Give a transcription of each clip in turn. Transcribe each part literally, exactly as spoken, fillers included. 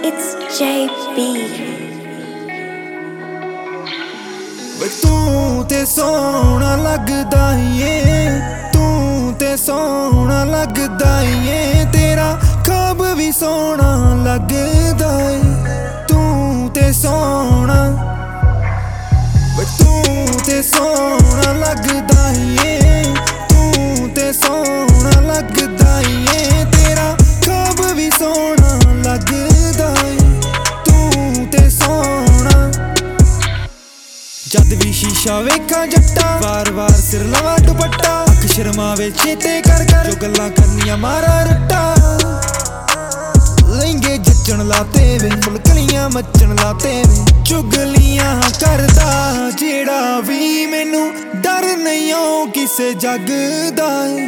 It's J B. तू ते सोहना लगदा ਏ तू ते सोहना लगदा ਏ तेरा ख्वाब भी सोहना लगदा ਏ तू ते सोहना तू ते सोहना लगदा ਏ तू ते सोहना लगदा ਏ तेरा ख्वाब भी सोहना लगदा ਏ तू ते सोहना जद भी शीशा वेखा जट्टा वार वार सिर लवा दुपट्टा अख शर्मावे चेते कर कर जो गल्लां करनियां मारा रट्टा लहंगे जचण लाते वे फुलकलियां मचण लाते वे चुगलियां करदा जेड़ा भी मैनू डर नहीं ओ किसे जग दा ए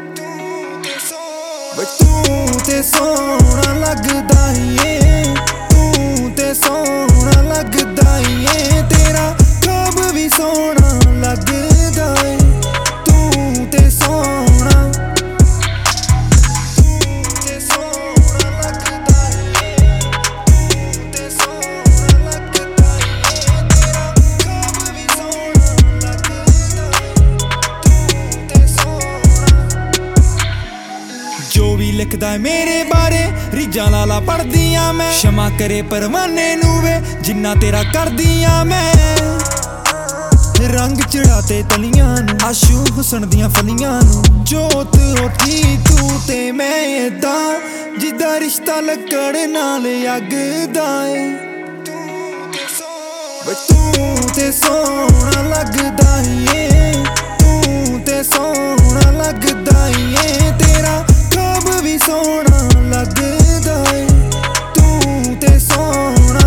तू ते सोहना लगदा ਏ तू ते सोहना लगदा ਏ तेरा ख्वाब भी सोहना लगदा ਏ तू ते सोहना तू ते सोहना लगदा ਏ तू ते सोहना लगदा ਏ तेरा ख्वाब भी सोहना लगदा ਏ तू ते सोहना जो भी लिखदा मेरे बारे रीजां लाला पढ़दियां मैं क्षमा करे परवाने नू वे जिन्ना तेरा करदियां मैं रंग चढ़ाते तलियां नू आशू हुसन दियां फलियां नू जोत उठी तू ते मैं एदा जिदा रिश्ता लकड़ नाल अग दा ए तू ते सोहना लगदा ਏ तू ते सोहना लगदा ਏ तेरा ख्वाब भी सोहना लगदा ਏ तू ते सोहना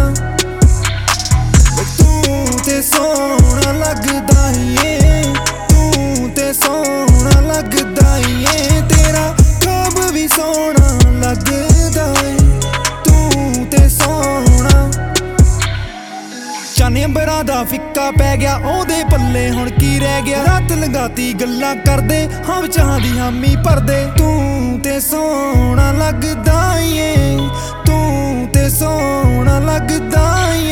तू ते सोहना लगदा ਏ तू ते सोहना लगदा ਏ तेरा ख्वाब भी सोहना लगदा ਏ तू ते सोहना चाने अंबरां दा फिक्का पै गया ओहदे पल्ले हुण की रह गया रात लगाती गल्लां करदे हां चाह दी हामी भरदे तू ते सोहना लगदा ਏ तू ते सोहना लगदा ਏ